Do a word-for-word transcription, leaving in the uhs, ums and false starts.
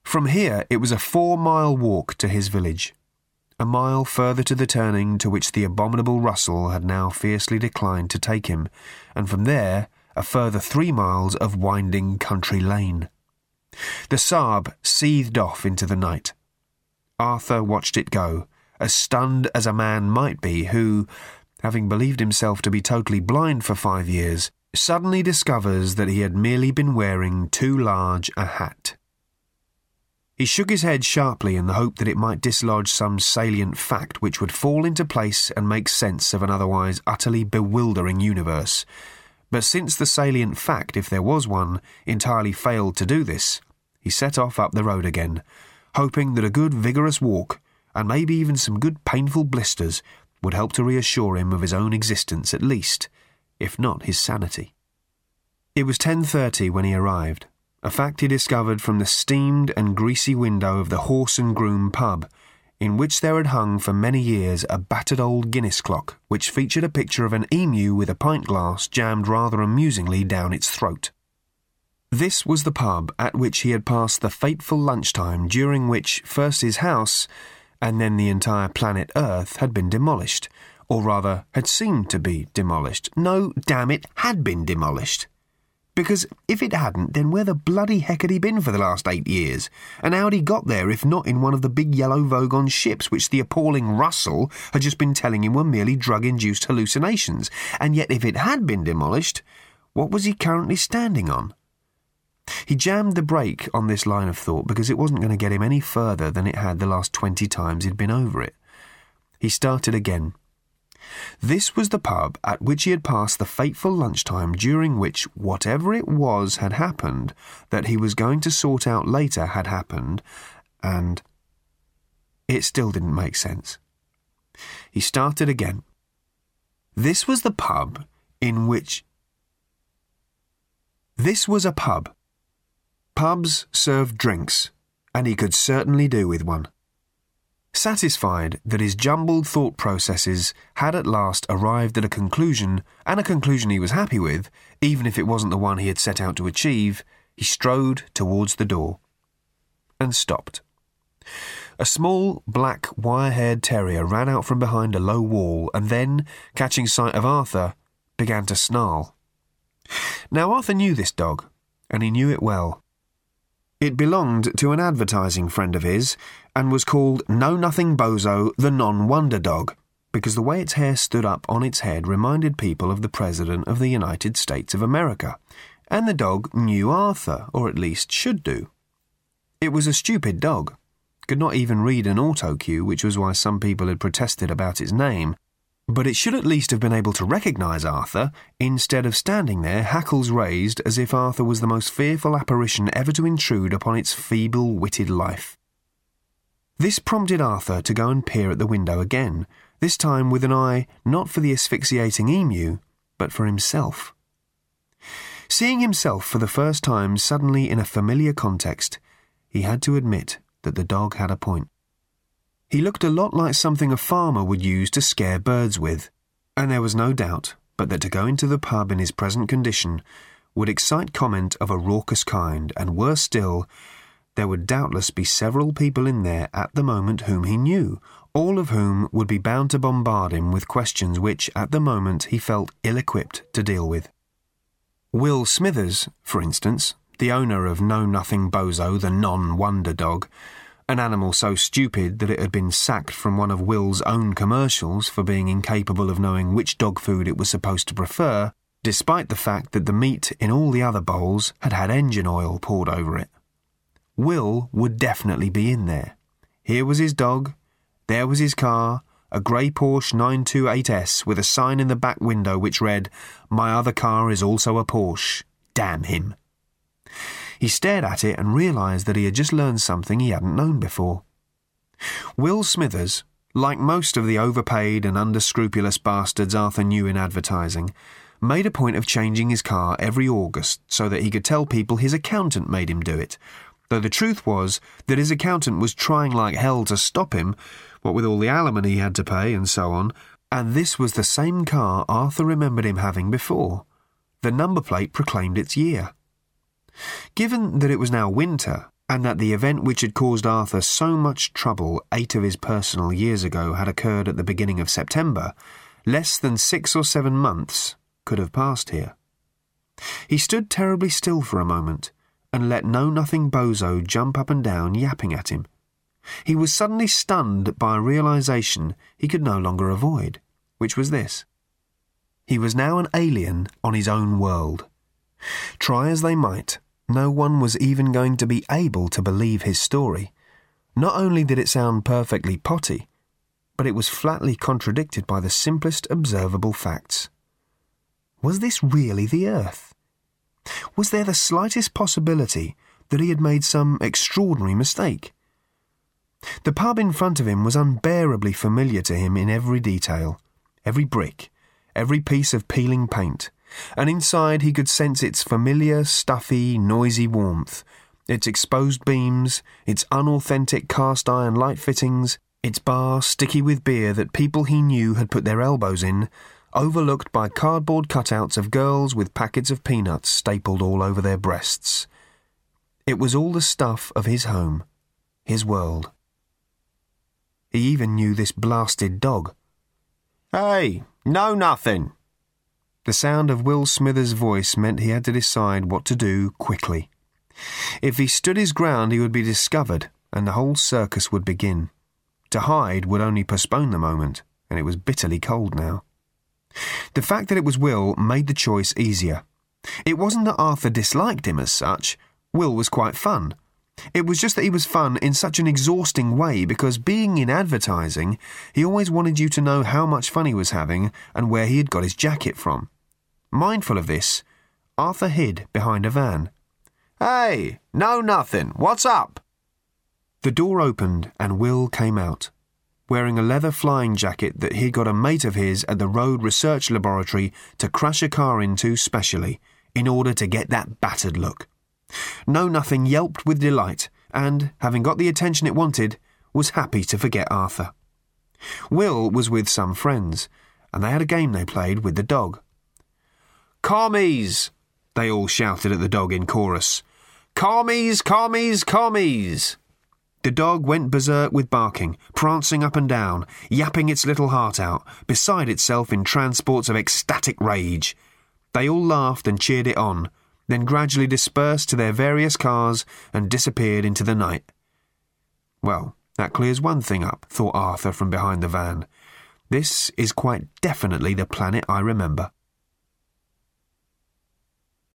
From here it was a four-mile walk to his village, a mile further to the turning to which the abominable Russell had now fiercely declined to take him, and from there a further three miles of winding country lane. The Saab seethed off into the night. Arthur watched it go, as stunned as a man might be who, having believed himself to be totally blind for five years, suddenly discovers that he had merely been wearing too large a hat. He shook his head sharply in the hope that it might dislodge some salient fact which would fall into place and make sense of an otherwise utterly bewildering universe. But since the salient fact, if there was one, entirely failed to do this, he set off up the road again, hoping that a good vigorous walk, and maybe even some good painful blisters, would help to reassure him of his own existence at least, if not his sanity. It was ten thirty when he arrived, a fact he discovered from the steamed and greasy window of the Horse and Groom pub, in which there had hung for many years a battered old Guinness clock which featured a picture of an emu with a pint glass jammed rather amusingly down its throat. This was the pub at which he had passed the fateful lunchtime during which first his house, and then the entire planet Earth, had been demolished, or rather had seemed to be demolished. No, damn it, had been demolished. Because if it hadn't, then where the bloody heck had he been for the last eight years? And how had he got there if not in one of the big yellow Vogon ships which the appalling Russell had just been telling him were merely drug-induced hallucinations? And yet if it had been demolished, what was he currently standing on? He jammed the brake on this line of thought because it wasn't going to get him any further than it had the last twenty times he'd been over it. He started again. This was the pub at which he had passed the fateful lunchtime during which whatever it was had happened that he was going to sort out later had happened, and it still didn't make sense. He started again. This was the pub in which... This was a pub. Pubs served drinks, and he could certainly do with one. Satisfied that his jumbled thought processes had at last arrived at a conclusion, and a conclusion he was happy with, even if it wasn't the one he had set out to achieve, he strode towards the door. And stopped. A small, black, wire-haired terrier ran out from behind a low wall and then, catching sight of Arthur, began to snarl. Now Arthur knew this dog, and he knew it well. It belonged to an advertising friend of his, and was called Know-Nothing Bozo the Non-Wonder Dog, because the way its hair stood up on its head reminded people of the President of the United States of America, and the dog knew Arthur, or at least should do. It was a stupid dog, could not even read an auto-cue, which was why some people had protested about its name, but it should at least have been able to recognise Arthur, instead of standing there, hackles raised, as if Arthur was the most fearful apparition ever to intrude upon its feeble-witted life. This prompted Arthur to go and peer at the window again, this time with an eye not for the asphyxiating emu, but for himself. Seeing himself for the first time suddenly in a familiar context, he had to admit that the dog had a point. He looked a lot like something a farmer would use to scare birds with, and there was no doubt but that to go into the pub in his present condition would excite comment of a raucous kind, and worse still, there would doubtless be several people in there at the moment whom he knew, all of whom would be bound to bombard him with questions which, at the moment, he felt ill-equipped to deal with. Will Smithers, for instance, the owner of Know-Nothing Bozo the Non-Wonder Dog, an animal so stupid that it had been sacked from one of Will's own commercials for being incapable of knowing which dog food it was supposed to prefer, despite the fact that the meat in all the other bowls had had engine oil poured over it. Will would definitely be in there. Here was his dog, there was his car, a grey Porsche nine two eight S with a sign in the back window which read, "My other car is also a Porsche. Damn him." He stared at it and realised that he had just learned something he hadn't known before. Will Smithers, like most of the overpaid and under-scrupulous bastards Arthur knew in advertising, made a point of changing his car every August so that he could tell people his accountant made him do it, though the truth was that his accountant was trying like hell to stop him, what with all the alimony he had to pay and so on, and this was the same car Arthur remembered him having before. The number plate proclaimed its year. Given that it was now winter, and that the event which had caused Arthur so much trouble eight of his personal years ago had occurred at the beginning of September, less than six or seven months could have passed here. He stood terribly still for a moment, and let know-nothing bozo jump up and down, yapping at him. He was suddenly stunned by a realisation he could no longer avoid, which was this. He was now an alien on his own world. Try as they might, no one was even going to be able to believe his story. Not only did it sound perfectly potty, but it was flatly contradicted by the simplest observable facts. Was this really the Earth? Was there the slightest possibility that he had made some extraordinary mistake? The pub in front of him was unbearably familiar to him in every detail, every brick, every piece of peeling paint, and inside he could sense its familiar, stuffy, noisy warmth, its exposed beams, its unauthentic cast-iron light fittings, its bar sticky with beer that people he knew had put their elbows in, overlooked by cardboard cutouts of girls with packets of peanuts stapled all over their breasts. It was all the stuff of his home, his world. He even knew this blasted dog. "Hey, no nothing!" The sound of Will Smithers' voice meant he had to decide what to do quickly. If he stood his ground, he would be discovered, and the whole circus would begin. To hide would only postpone the moment, and it was bitterly cold now. The fact that it was Will made the choice easier. It wasn't that Arthur disliked him as such. Will was quite fun. It was just that he was fun in such an exhausting way because, being in advertising, he always wanted you to know how much fun he was having and where he had got his jacket from. Mindful of this, Arthur hid behind a van. "Hey, no nothing. What's up?" The door opened and Will came out, wearing a leather flying jacket that he'd got a mate of his at the Road Research Laboratory to crash a car into specially, in order to get that battered look. No Nothing yelped with delight, and, having got the attention it wanted, was happy to forget Arthur. Will was with some friends, and they had a game they played with the dog. "Commies!" they all shouted at the dog in chorus. "Commies, commies, commies!" The dog went berserk with barking, prancing up and down, yapping its little heart out, beside itself in transports of ecstatic rage. They all laughed and cheered it on, then gradually dispersed to their various cars and disappeared into the night. Well, that clears one thing up, thought Arthur from behind the van. This is quite definitely the planet I remember.